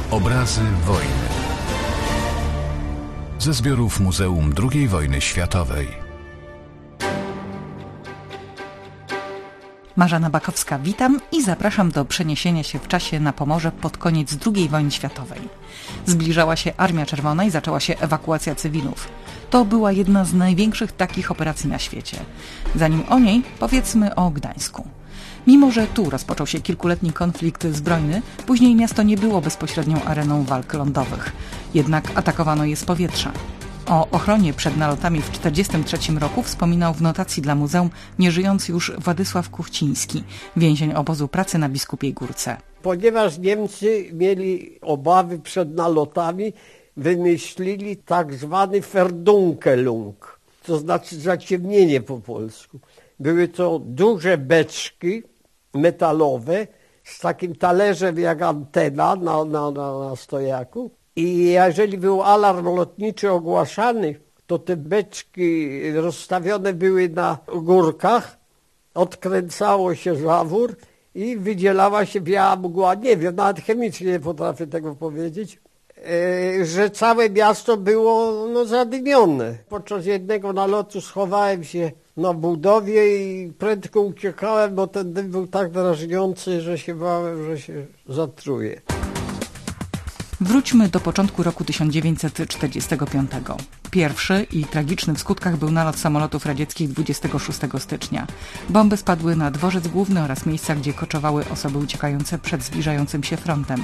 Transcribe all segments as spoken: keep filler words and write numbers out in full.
Obrazy wojny. Ze zbiorów Muzeum drugiej Wojny Światowej. Marzena Bakowska, witam i zapraszam do przeniesienia się w czasie na Pomorze pod koniec drugiej wojny światowej. Zbliżała się Armia Czerwona i zaczęła się ewakuacja cywilów. To była jedna z największych takich operacji na świecie. Zanim o niej, powiedzmy o Gdańsku. Mimo że tu rozpoczął się kilkuletni konflikt zbrojny, później miasto nie było bezpośrednią areną walk lądowych. Jednak atakowano je z powietrza. O ochronie przed nalotami w tysiąc dziewięćset czterdziestym trzecim roku wspominał w notacji dla muzeum nieżyjący już Władysław Kuchciński, więzień obozu pracy na Biskupiej Górce. Ponieważ Niemcy mieli obawy przed nalotami, wymyślili tak zwany Verdunkelung, to znaczy zaciemnienie po polsku. Były to duże beczki metalowe z takim talerzem jak antena na, na, na, na stojaku. I jeżeli był alarm lotniczy ogłaszany, to te beczki rozstawione były na górkach, odkręcało się zawór i wydzielała się biała mgła. Nie wiem, nawet chemicznie nie potrafię tego powiedzieć, e, że całe miasto było no, zadymione. Podczas jednego nalotu schowałem się na budowie i prędko uciekałem, bo ten dym był tak drażniący, że się bałem, że się zatruję. Wróćmy do początku roku tysiąc dziewięćset czterdziestego piątego. Pierwszy i tragiczny w skutkach był nalot samolotów radzieckich dwudziestego szóstego stycznia. Bomby spadły na dworzec główny oraz miejsca, gdzie koczowały osoby uciekające przed zbliżającym się frontem.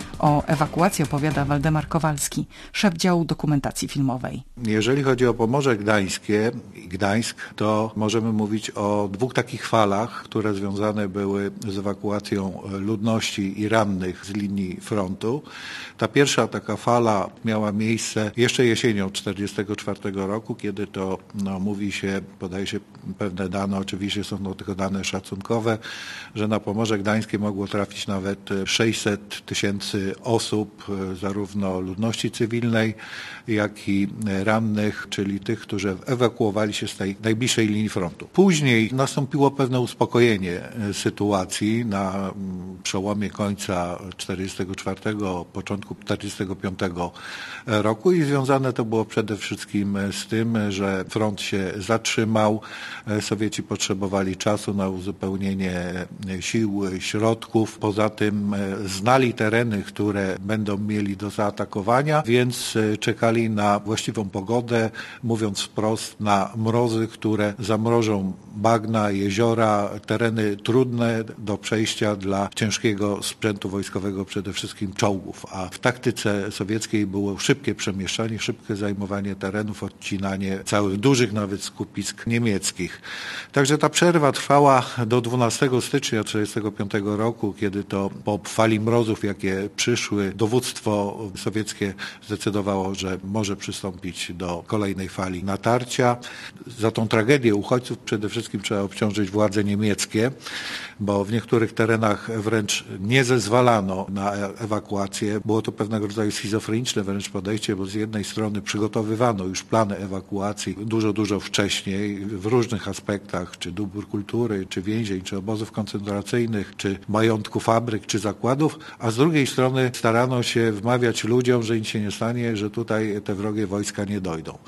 O ewakuacji opowiada Waldemar Kowalski, szef działu dokumentacji filmowej. Jeżeli chodzi o Pomorze Gdańskie i Gdańsk, to możemy mówić o dwóch takich falach, które związane były z ewakuacją ludności i rannych z linii frontu. Ta pierwsza taka fala miała miejsce jeszcze jesienią tysiąc dziewięćset czterdziestego czwartego roku, kiedy to no, mówi się, podaje się pewne dane, oczywiście są to tylko dane szacunkowe, że na Pomorze Gdańskie mogło trafić nawet sześćset tysięcy osób, zarówno ludności cywilnej, jak i rannych, czyli tych, którzy ewakuowali się z tej najbliższej linii frontu. Później nastąpiło pewne uspokojenie sytuacji na przełomie końca tysiąc dziewięćset czterdziestego czwartego, początku tysiąc dziewięćset czterdziestego piątego roku i związane to było przede wszystkim z tym, że front się zatrzymał. Sowieci potrzebowali czasu na uzupełnienie sił, środków. Poza tym znali tereny, które będą mieli do zaatakowania, więc czekali na właściwą pogodę, mówiąc wprost, na mrozy, które zamrożą bagna, jeziora, tereny trudne do przejścia dla ciężkiego sprzętu wojskowego, przede wszystkim czołgów. A w taktyce sowieckiej było szybkie przemieszczanie, szybkie zajmowanie terenów, odcinanie całych dużych nawet skupisk niemieckich. Także ta przerwa trwała do dwunastego stycznia tysiąc dziewięćset czterdziestego piątego roku, kiedy to po fali mrozów, jakie przyszły, dowództwo sowieckie zdecydowało, że może przystąpić do kolejnej fali natarcia. Za tą tragedię uchodźców przede wszystkim trzeba obciążyć władze niemieckie, bo w niektórych terenach wręcz nie zezwalano na ewakuację. Było to pewnego rodzaju schizofreniczne wręcz podejście, bo z jednej strony przygotowywano już plany ewakuacji dużo, dużo wcześniej w różnych aspektach, czy dóbr kultury, czy więzień, czy obozów koncentracyjnych, czy majątku fabryk, czy zakładów, a z drugiej strony starano się wmawiać ludziom, że nic się nie stanie, że tutaj te wrogie wojska nie dojdą.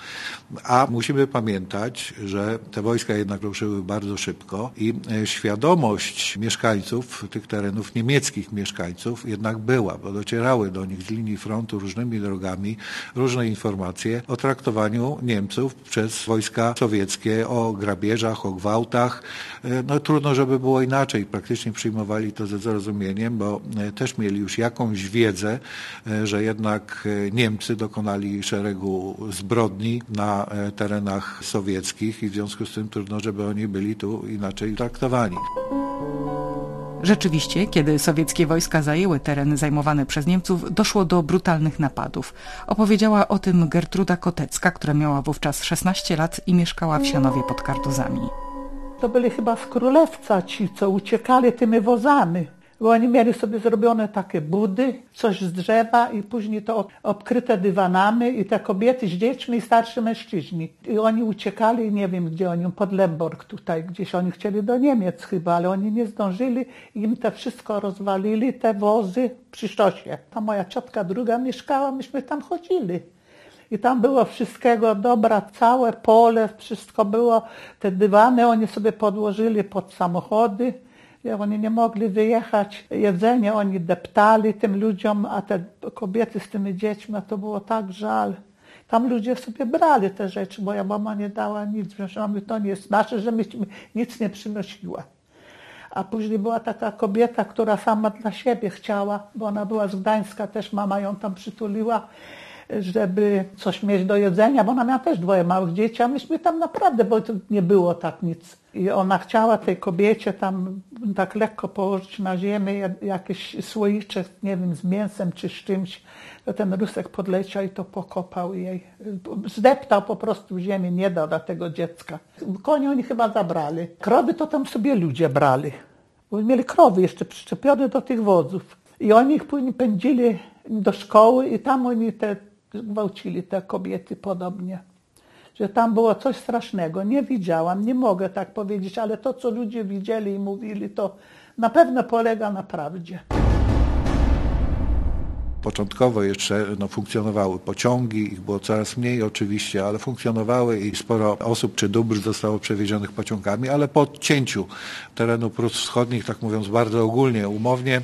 A musimy pamiętać, że te wojska jednak ruszyły bardzo szybko i świadomość mieszkańców tych terenów, niemieckich mieszkańców jednak była, bo docierały do nich z linii frontu różnymi drogami różne informacje o traktowaniu Niemców przez wojska sowieckie, o grabieżach, o gwałtach. No trudno, żeby było inaczej. Praktycznie przyjmowali to ze zrozumieniem, bo też mieli już jakąś wiedzę, że jednak Niemcy dokonali szeregu zbrodni na terenach sowieckich i w związku z tym trudno, żeby oni byli tu inaczej traktowani. Rzeczywiście, kiedy sowieckie wojska zajęły tereny zajmowane przez Niemców, doszło do brutalnych napadów. Opowiedziała o tym Gertruda Kotecka, która miała wówczas szesnaście lat i mieszkała w Sianowie pod Kartuzami. To byli chyba z Królewca ci, co uciekali tymi wozami. Bo oni mieli sobie zrobione takie budy, coś z drzewa i później to obkryte dywanami i te kobiety z dziećmi i starsi mężczyźni. I oni uciekali, nie wiem gdzie oni, pod Lemborg tutaj, gdzieś oni chcieli do Niemiec chyba, ale oni nie zdążyli i im to wszystko rozwalili, te wozy przy szosie. Ta moja ciotka druga mieszkała, myśmy tam chodzili. I tam było wszystkiego dobra, całe pole, wszystko było. Te dywany oni sobie podłożyli pod samochody. Oni nie mogli wyjechać. Jedzenie oni deptali tym ludziom, a te kobiety z tymi dziećmi, to było tak żal. Tam ludzie sobie brali te rzeczy, bo ja mama nie dała nic. Mówię, to nie jest nasze, że mi nic nie przynosiła. A później była taka kobieta, która sama dla siebie chciała, bo ona była z Gdańska, też mama ją tam przytuliła, żeby coś mieć do jedzenia, bo ona miała też dwoje małych dzieci, a myśmy tam naprawdę, bo to nie było tak nic. I ona chciała tej kobiecie tam tak lekko położyć na ziemię jakieś słoicze, nie wiem, z mięsem czy z czymś. To ten Rusek podleciał i to pokopał jej. Zdeptał po prostu w ziemię, nie dał dla tego dziecka. Konie oni chyba zabrali. Krowy to tam sobie ludzie brali. Bo mieli krowy jeszcze przyczepione do tych wozów. I oni ich później pędzili do szkoły i tam oni te gwałcili te kobiety podobnie. Że tam było coś strasznego. Nie widziałam, nie mogę tak powiedzieć, ale to, co ludzie widzieli i mówili, to na pewno polega na prawdzie. Początkowo jeszcze no, funkcjonowały pociągi, ich było coraz mniej oczywiście, ale funkcjonowały i sporo osób czy dóbr zostało przewiezionych pociągami, ale po odcięciu terenu Prus Wschodnich, tak mówiąc bardzo ogólnie, umownie,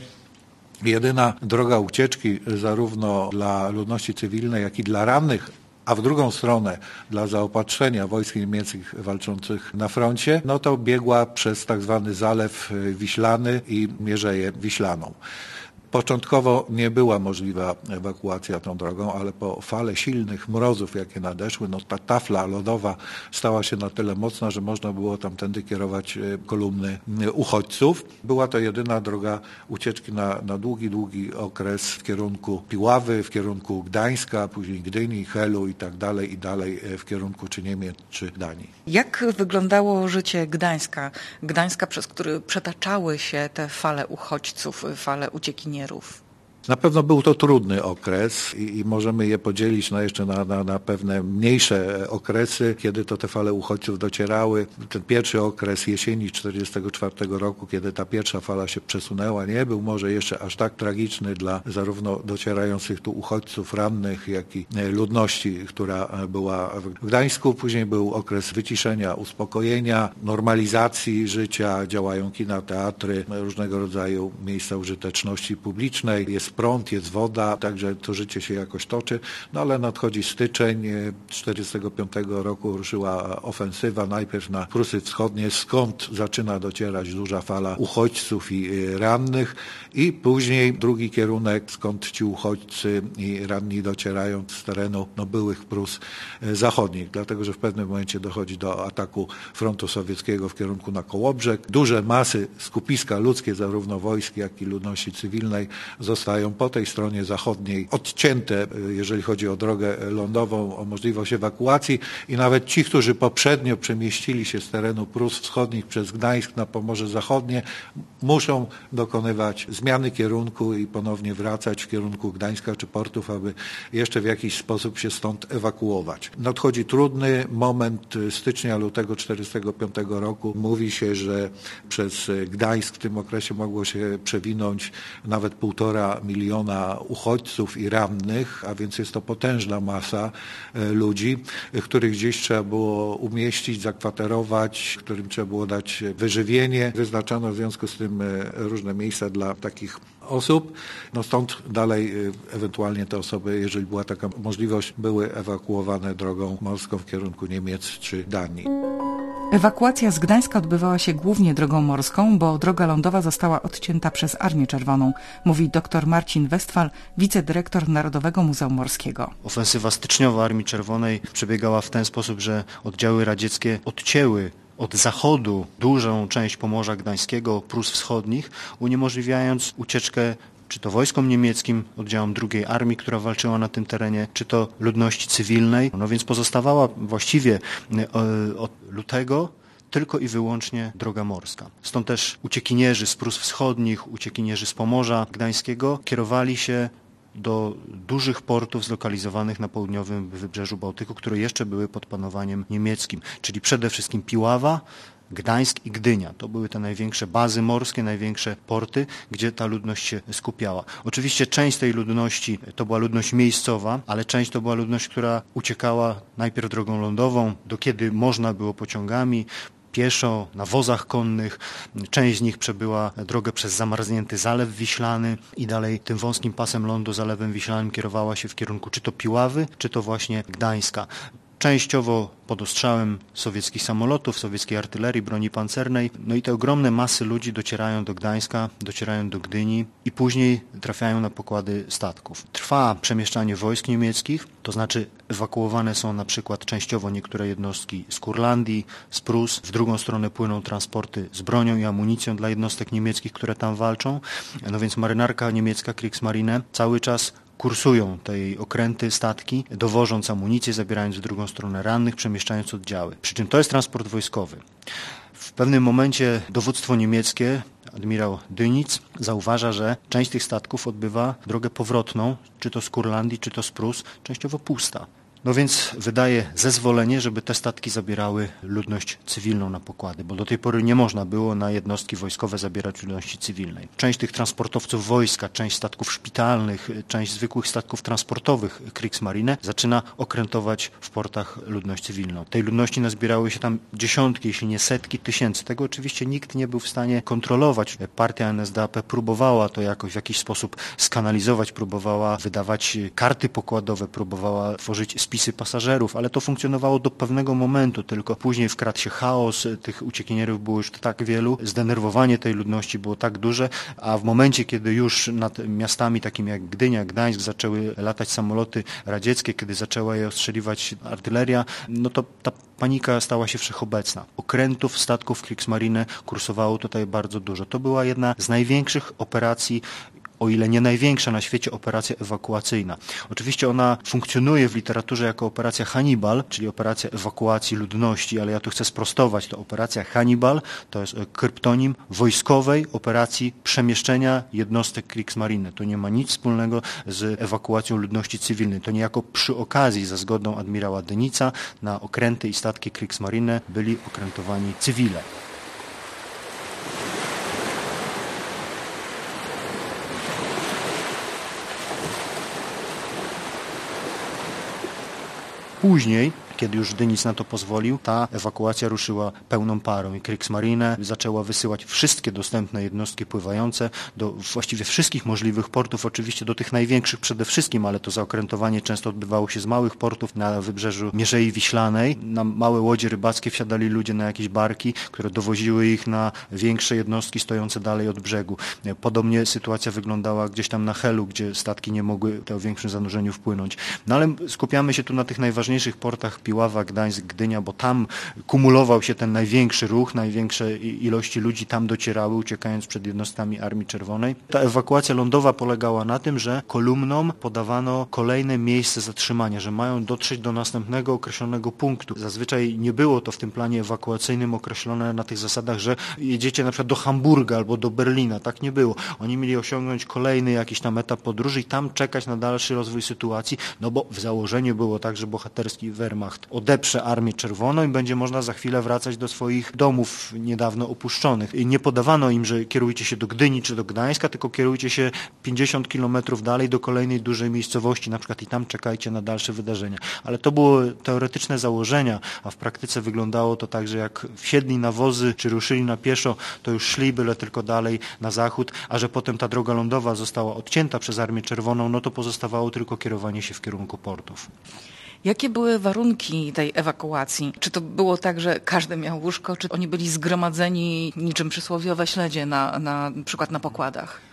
jedyna droga ucieczki zarówno dla ludności cywilnej, jak i dla rannych, a w drugą stronę dla zaopatrzenia wojsk niemieckich walczących na froncie, no to biegła przez tak zwany Zalew Wiślany i Mierzeję Wiślaną. Początkowo nie była możliwa ewakuacja tą drogą, ale po fale silnych mrozów, jakie nadeszły, no ta tafla lodowa stała się na tyle mocna, że można było tamtędy kierować kolumny uchodźców. Była to jedyna droga ucieczki na, na długi, długi okres w kierunku Piławy, w kierunku Gdańska, później Gdyni, Helu i tak dalej, i dalej w kierunku czy Niemiec, czy Danii. Jak wyglądało życie Gdańska? Gdańska, przez który przetaczały się te fale uchodźców, fale uciekinierów? Na pewno był to trudny okres i, i możemy je podzielić na jeszcze na, na, na pewne mniejsze okresy, kiedy to te fale uchodźców docierały. Ten pierwszy okres jesieni tysiąc dziewięćset czterdziestego czwartego roku, kiedy ta pierwsza fala się przesunęła, nie był może jeszcze aż tak tragiczny dla zarówno docierających tu uchodźców, rannych, jak i ludności, która była w Gdańsku. Później był okres wyciszenia, uspokojenia, normalizacji życia, działają kina, teatry, różnego rodzaju miejsca użyteczności publicznej. Jest prąd, jest woda, także to życie się jakoś toczy, no ale nadchodzi styczeń tysiąc dziewięćset czterdziestego piątego roku, ruszyła ofensywa najpierw na Prusy Wschodnie, skąd zaczyna docierać duża fala uchodźców i rannych, i później drugi kierunek, skąd ci uchodźcy i ranni docierają z terenu no, byłych Prus Zachodnich, dlatego że w pewnym momencie dochodzi do ataku frontu sowieckiego w kierunku na Kołobrzeg. Duże masy, skupiska ludzkie, zarówno wojsk, jak i ludności cywilnej, zostają po tej stronie zachodniej odcięte, jeżeli chodzi o drogę lądową, o możliwość ewakuacji, i nawet ci, którzy poprzednio przemieścili się z terenu Prus Wschodnich przez Gdańsk na Pomorze Zachodnie, muszą dokonywać zmiany kierunku i ponownie wracać w kierunku Gdańska czy portów, aby jeszcze w jakiś sposób się stąd ewakuować. Nadchodzi trudny moment stycznia, lutego tysiąc dziewięćset czterdziestego piątego roku. Mówi się, że przez Gdańsk w tym okresie mogło się przewinąć nawet półtora miliona uchodźców i rannych, a więc jest to potężna masa ludzi, których gdzieś trzeba było umieścić, zakwaterować, którym trzeba było dać wyżywienie. Wyznaczano w związku z tym różne miejsca dla takich osób. No stąd dalej ewentualnie te osoby, jeżeli była taka możliwość, były ewakuowane drogą morską w kierunku Niemiec czy Danii. Ewakuacja z Gdańska odbywała się głównie drogą morską, bo droga lądowa została odcięta przez Armię Czerwoną, mówi dr Marcin Westphal, wicedyrektor Narodowego Muzeum Morskiego. Ofensywa styczniowa Armii Czerwonej przebiegała w ten sposób, że oddziały radzieckie odcięły od zachodu dużą część Pomorza Gdańskiego, Prus Wschodnich, uniemożliwiając ucieczkę czy to wojskom niemieckim, oddziałom drugiej Armii, która walczyła na tym terenie, czy to ludności cywilnej. No więc pozostawała właściwie od lutego tylko i wyłącznie droga morska. Stąd też uciekinierzy z Prus Wschodnich, uciekinierzy z Pomorza Gdańskiego kierowali się do dużych portów zlokalizowanych na południowym wybrzeżu Bałtyku, które jeszcze były pod panowaniem niemieckim, czyli przede wszystkim Piława, Gdańsk i Gdynia. To były te największe bazy morskie, największe porty, gdzie ta ludność się skupiała. Oczywiście część tej ludności to była ludność miejscowa, ale część to była ludność, która uciekała najpierw drogą lądową, do kiedy można było pociągami, pieszo, na wozach konnych. Część z nich przebyła drogę przez zamarznięty Zalew Wiślany i dalej tym wąskim pasem lądu Zalewem Wiślanym kierowała się w kierunku czy to Piławy, czy to właśnie Gdańska. Częściowo pod ostrzałem sowieckich samolotów, sowieckiej artylerii, broni pancernej. No i te ogromne masy ludzi docierają do Gdańska, docierają do Gdyni i później trafiają na pokłady statków. Trwa przemieszczanie wojsk niemieckich, to znaczy ewakuowane są na przykład częściowo niektóre jednostki z Kurlandii, z Prus. W drugą stronę płyną transporty z bronią i amunicją dla jednostek niemieckich, które tam walczą. No więc marynarka niemiecka, Kriegsmarine, cały czas kursują tej okręty, statki, dowożąc amunicję, zabierając w drugą stronę rannych, przemieszczając oddziały. Przy czym to jest transport wojskowy. W pewnym momencie dowództwo niemieckie, admirał Dönitz, zauważa, że część tych statków odbywa drogę powrotną, czy to z Kurlandii, czy to z Prus, częściowo pusta. No więc wydaje zezwolenie, żeby te statki zabierały ludność cywilną na pokłady, bo do tej pory nie można było na jednostki wojskowe zabierać ludności cywilnej. Część tych transportowców wojska, część statków szpitalnych, część zwykłych statków transportowych Kriegsmarine zaczyna okrętować w portach ludność cywilną. Tej ludności nazbierały się tam dziesiątki, jeśli nie setki tysięcy. Tego oczywiście nikt nie był w stanie kontrolować. Partia N S D A P próbowała to jakoś w jakiś sposób skanalizować, próbowała wydawać karty pokładowe, próbowała tworzyć spisy pasażerów, ale to funkcjonowało do pewnego momentu, tylko później wkradł się chaos, tych uciekinierów było już tak wielu, zdenerwowanie tej ludności było tak duże, a w momencie, kiedy już nad miastami takimi jak Gdynia, Gdańsk zaczęły latać samoloty radzieckie, kiedy zaczęła je ostrzeliwać artyleria, no to ta panika stała się wszechobecna. Okrętów, statków Kriegsmarine kursowało tutaj bardzo dużo. To była jedna z największych operacji, o ile nie największa na świecie operacja ewakuacyjna. Oczywiście ona funkcjonuje w literaturze jako operacja Hannibal, czyli operacja ewakuacji ludności, ale ja tu chcę sprostować. To operacja Hannibal to jest kryptonim wojskowej operacji przemieszczenia jednostek Kriegsmarine. To nie ma nic wspólnego z ewakuacją ludności cywilnej. To niejako przy okazji, za zgodą admirała Dönitza, na okręty i statki Kriegsmarine byli okrętowani cywile. Później, kiedy już Dönitz na to pozwolił, ta ewakuacja ruszyła pełną parą i Kriegsmarine zaczęła wysyłać wszystkie dostępne jednostki pływające do właściwie wszystkich możliwych portów, oczywiście do tych największych przede wszystkim, ale to zaokrętowanie często odbywało się z małych portów na wybrzeżu Mierzei Wiślanej. Na małe łodzie rybackie wsiadali ludzie na jakieś barki, które dowoziły ich na większe jednostki stojące dalej od brzegu. Podobnie sytuacja wyglądała gdzieś tam na Helu, gdzie statki nie mogły o większym zanurzeniu wpłynąć. No ale skupiamy się tu na tych najważniejszych portach Piława, Gdańsk, Gdynia, bo tam kumulował się ten największy ruch, największe ilości ludzi tam docierały, uciekając przed jednostkami Armii Czerwonej. Ta ewakuacja lądowa polegała na tym, że kolumnom podawano kolejne miejsce zatrzymania, że mają dotrzeć do następnego określonego punktu. Zazwyczaj nie było to w tym planie ewakuacyjnym określone na tych zasadach, że jedziecie na przykład do Hamburga albo do Berlina. Tak nie było. Oni mieli osiągnąć kolejny jakiś tam etap podróży i tam czekać na dalszy rozwój sytuacji, no bo w założeniu było tak, że bohaterski Wehrmacht odeprze Armię Czerwoną i będzie można za chwilę wracać do swoich domów niedawno opuszczonych. I nie podawano im, że kierujcie się do Gdyni czy do Gdańska, tylko kierujcie się pięćdziesiąt kilometrów dalej do kolejnej dużej miejscowości, na przykład i tam czekajcie na dalsze wydarzenia. Ale to były teoretyczne założenia, a w praktyce wyglądało to tak, że jak wsiedli na wozy czy ruszyli na pieszo, to już szli byle tylko dalej na zachód, a że potem ta droga lądowa została odcięta przez Armię Czerwoną, no to pozostawało tylko kierowanie się w kierunku portów. Jakie były warunki tej ewakuacji? Czy to było tak, że każdy miał łóżko, czy oni byli zgromadzeni niczym przysłowiowe śledzie na, na, na przykład na pokładach?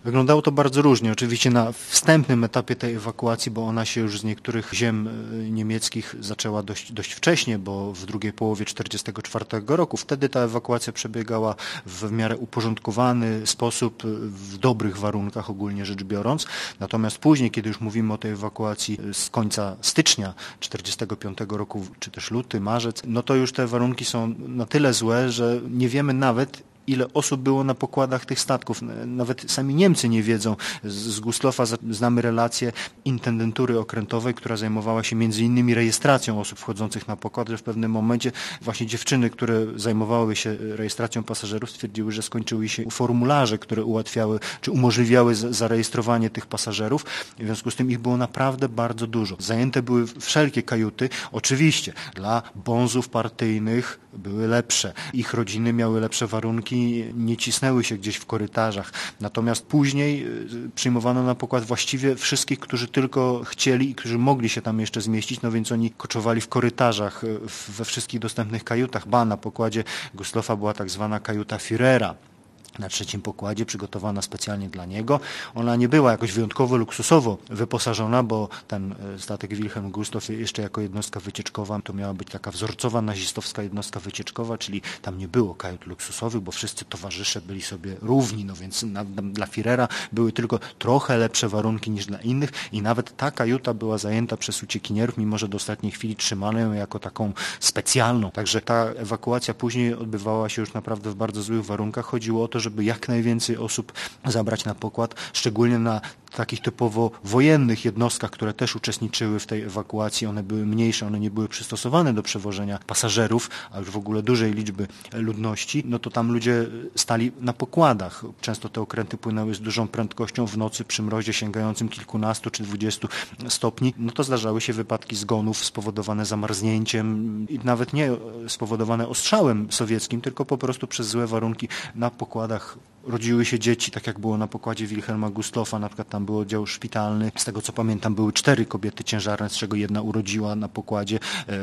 Wyglądało to bardzo różnie. Oczywiście na wstępnym etapie tej ewakuacji, bo ona się już z niektórych ziem niemieckich zaczęła dość, dość wcześnie, bo w drugiej połowie tysiąc dziewięćset czterdziestego czwartego roku. Wtedy ta ewakuacja przebiegała w miarę uporządkowany sposób, w dobrych warunkach ogólnie rzecz biorąc. Natomiast później, kiedy już mówimy o tej ewakuacji z końca stycznia tysiąc dziewięćset czterdziestego piątego roku, czy też luty, marzec, no to już te warunki są na tyle złe, że nie wiemy nawet, ile osób było na pokładach tych statków. Nawet sami Niemcy nie wiedzą. Z Gustlofa znamy relację intendentury okrętowej, która zajmowała się między innymi rejestracją osób wchodzących na pokład, że w pewnym momencie właśnie dziewczyny, które zajmowały się rejestracją pasażerów, stwierdziły, że skończyły się formularze, które ułatwiały czy umożliwiały zarejestrowanie tych pasażerów. W związku z tym ich było naprawdę bardzo dużo. Zajęte były wszelkie kajuty. Oczywiście dla bonzów partyjnych były lepsze. Ich rodziny miały lepsze warunki, nie cisnęły się gdzieś w korytarzach. Natomiast później przyjmowano na pokład właściwie wszystkich, którzy tylko chcieli i którzy mogli się tam jeszcze zmieścić, no więc oni koczowali w korytarzach, we wszystkich dostępnych kajutach. Ba, na pokładzie Gustlofa była tak zwana kajuta Führera. Na trzecim pokładzie, przygotowana specjalnie dla niego. Ona nie była jakoś wyjątkowo luksusowo wyposażona, bo ten statek Wilhelm Gustloff jeszcze jako jednostka wycieczkowa to miała być taka wzorcowa nazistowska jednostka wycieczkowa, czyli tam nie było kajut luksusowych, bo wszyscy towarzysze byli sobie równi, no więc na, dla Führera były tylko trochę lepsze warunki niż dla innych i nawet ta kajuta była zajęta przez uciekinierów, mimo że do ostatniej chwili trzymano ją jako taką specjalną. Także ta ewakuacja później odbywała się już naprawdę w bardzo złych warunkach. Chodziło o to, żeby jak najwięcej osób zabrać na pokład, szczególnie na takich typowo wojennych jednostkach, które też uczestniczyły w tej ewakuacji. One były mniejsze, one nie były przystosowane do przewożenia pasażerów, a już w ogóle dużej liczby ludności, no to tam ludzie stali na pokładach. Często te okręty płynęły z dużą prędkością w nocy przy mrozie sięgającym kilkunastu czy dwudziestu stopni. No to zdarzały się wypadki zgonów spowodowane zamarznięciem i nawet nie spowodowane ostrzałem sowieckim, tylko po prostu przez złe warunki na pokładach. Rodziły się dzieci, tak jak było na pokładzie Wilhelma Gustloffa, na przykład tam był oddział szpitalny. Z tego co pamiętam były cztery kobiety ciężarne, z czego jedna urodziła na pokładzie.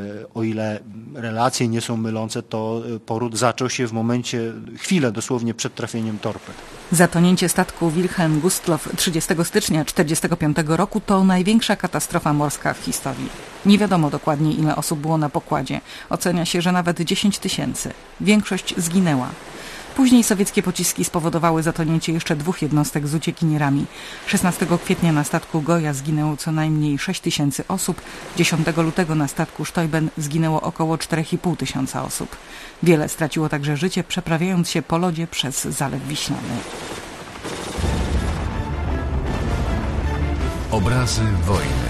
O ile relacje nie są mylące, to poród zaczął się w momencie, chwilę dosłownie przed trafieniem torped. Zatonięcie statku Wilhelm Gustloff trzydziestego stycznia tysiąc dziewięćset czterdziestego piątego roku to największa katastrofa morska w historii. Nie wiadomo dokładnie, ile osób było na pokładzie. Ocenia się, że nawet dziesięć tysięcy. Większość zginęła. Później sowieckie pociski spowodowały zatonięcie jeszcze dwóch jednostek z uciekinierami. szesnastego kwietnia na statku Goja zginęło co najmniej sześć tysięcy osób, dziesiątego lutego na statku Steuben zginęło około cztery i pół tysiąca osób. Wiele straciło także życie, przeprawiając się po lodzie przez Zalew Wiślany. Obrazy wojny.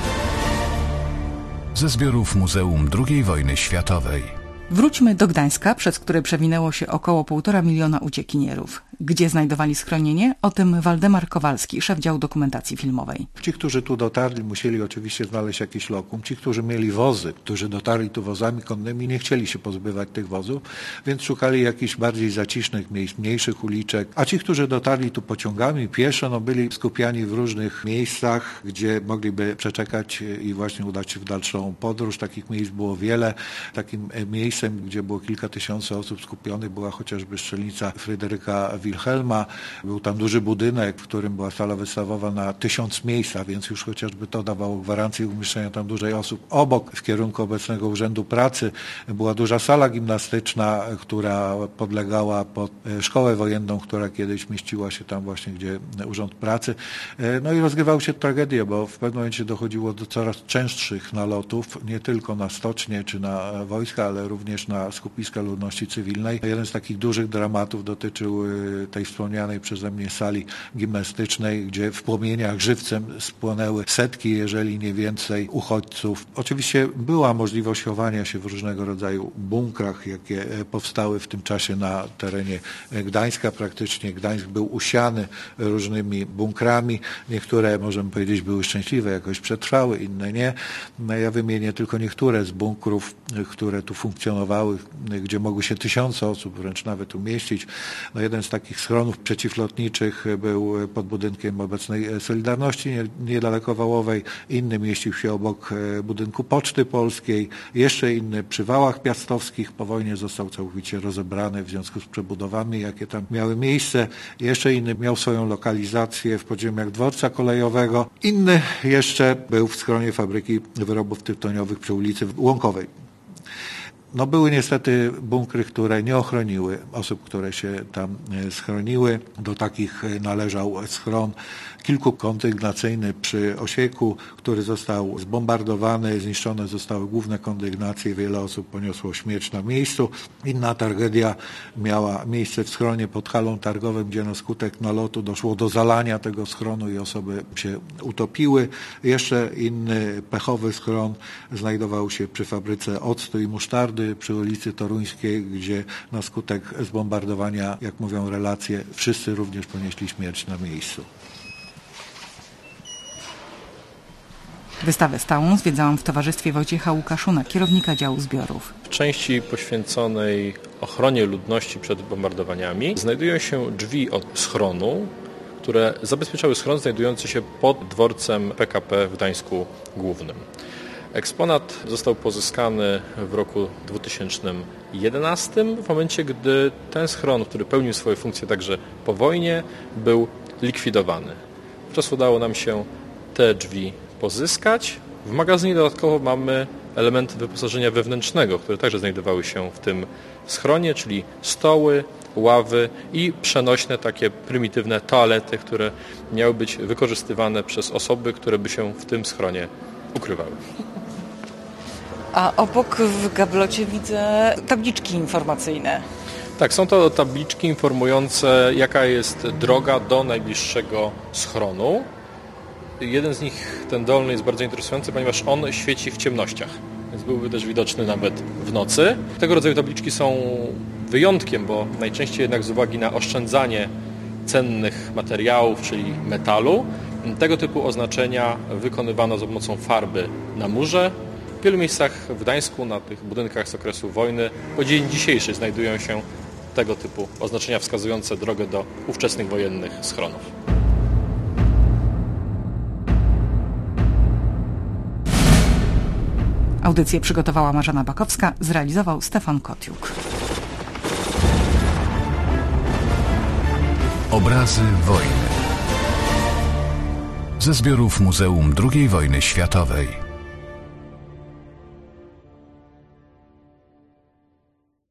Ze zbiorów Muzeum drugiej wojny światowej. Wróćmy do Gdańska, przez które przewinęło się około półtora miliona uciekinierów. Gdzie znajdowali schronienie? O tym Waldemar Kowalski, szef działu dokumentacji filmowej. Ci, którzy tu dotarli, musieli oczywiście znaleźć jakieś lokum. Ci, którzy mieli wozy, którzy dotarli tu wozami konnymi, nie chcieli się pozbywać tych wozów, więc szukali jakichś bardziej zacisznych miejsc, mniejszych uliczek. A ci, którzy dotarli tu pociągami, pieszo, no byli skupiani w różnych miejscach, gdzie mogliby przeczekać i właśnie udać się w dalszą podróż. Takich miejsc było wiele. Takim miejscem, gdzie było kilka tysięcy osób skupionych, była chociażby strzelnica Fryderyka Wilhelma. Był tam duży budynek, w którym była sala wystawowa na tysiąc miejsc, a więc już chociażby to dawało gwarancję umieszczenia tam dużej osób. Obok, w kierunku obecnego Urzędu Pracy, była duża sala gimnastyczna, która podlegała pod szkołę wojenną, która kiedyś mieściła się tam właśnie, gdzie Urząd Pracy. No i rozgrywały się tragedie, bo w pewnym momencie dochodziło do coraz częstszych nalotów, nie tylko na stocznie czy na wojska, ale również na skupiska ludności cywilnej. Jeden z takich dużych dramatów dotyczył tej wspomnianej przeze mnie sali gimnastycznej, gdzie w płomieniach żywcem spłonęły setki, jeżeli nie więcej, uchodźców. Oczywiście była możliwość chowania się w różnego rodzaju bunkrach, jakie powstały w tym czasie na terenie Gdańska. Praktycznie Gdańsk był usiany różnymi bunkrami. Niektóre, możemy powiedzieć, były szczęśliwe, jakoś przetrwały, inne nie. Ja wymienię tylko niektóre z bunkrów, które tu funkcjonowały. funkcjonowały, gdzie mogły się tysiące osób wręcz nawet umieścić. No jeden z takich schronów przeciwlotniczych był pod budynkiem obecnej Solidarności niedaleko Wałowej, inny mieścił się obok budynku Poczty Polskiej, jeszcze inny przy Wałach Piastowskich. Po wojnie został całkowicie rozebrany w związku z przebudowami, jakie tam miały miejsce. Jeszcze inny miał swoją lokalizację w podziemiach dworca kolejowego. Inny jeszcze był w schronie fabryki wyrobów tytoniowych przy ulicy Łąkowej. No były niestety bunkry, które nie ochroniły osób, które się tam schroniły. Do takich należał schron kilkukondygnacyjny przy Osieku, który został zbombardowany, zniszczone zostały główne kondygnacje, wiele osób poniosło śmierć na miejscu. Inna tragedia miała miejsce w schronie pod halą targowym, gdzie na skutek nalotu doszło do zalania tego schronu i osoby się utopiły. Jeszcze inny pechowy schron znajdował się przy fabryce octu i musztardy przy ulicy Toruńskiej, gdzie na skutek zbombardowania, jak mówią relacje, wszyscy również ponieśli śmierć na miejscu. Wystawę stałą zwiedzałam w towarzystwie Wojciecha Łukaszuna, kierownika działu zbiorów. W części poświęconej ochronie ludności przed bombardowaniami znajdują się drzwi od schronu, które zabezpieczały schron znajdujący się pod dworcem P K P w Gdańsku Głównym. Eksponat został pozyskany w roku dwutysięcznym jedenastym, w momencie, gdy ten schron, który pełnił swoje funkcje także po wojnie, był likwidowany. Wówczas udało nam się te drzwi pozyskać. W magazynie dodatkowo mamy elementy wyposażenia wewnętrznego, które także znajdowały się w tym schronie, czyli stoły, ławy i przenośne takie prymitywne toalety, które miały być wykorzystywane przez osoby, które by się w tym schronie ukrywały. A obok w gablocie widzę tabliczki informacyjne. Tak, są to tabliczki informujące, jaka jest droga do najbliższego schronu. Jeden z nich, ten dolny, jest bardzo interesujący, ponieważ on świeci w ciemnościach, więc byłby też widoczny nawet w nocy. Tego rodzaju tabliczki są wyjątkiem, bo najczęściej jednak z uwagi na oszczędzanie cennych materiałów, czyli metalu, tego typu oznaczenia wykonywano za pomocą farby na murze. W wielu miejscach w Gdańsku, na tych budynkach z okresu wojny, po dzień dzisiejszy znajdują się tego typu oznaczenia wskazujące drogę do ówczesnych wojennych schronów. Audycję przygotowała Marzena Bakowska, zrealizował Stefan Kotiuk. Obrazy wojny. Ze zbiorów Muzeum drugiej Wojny Światowej.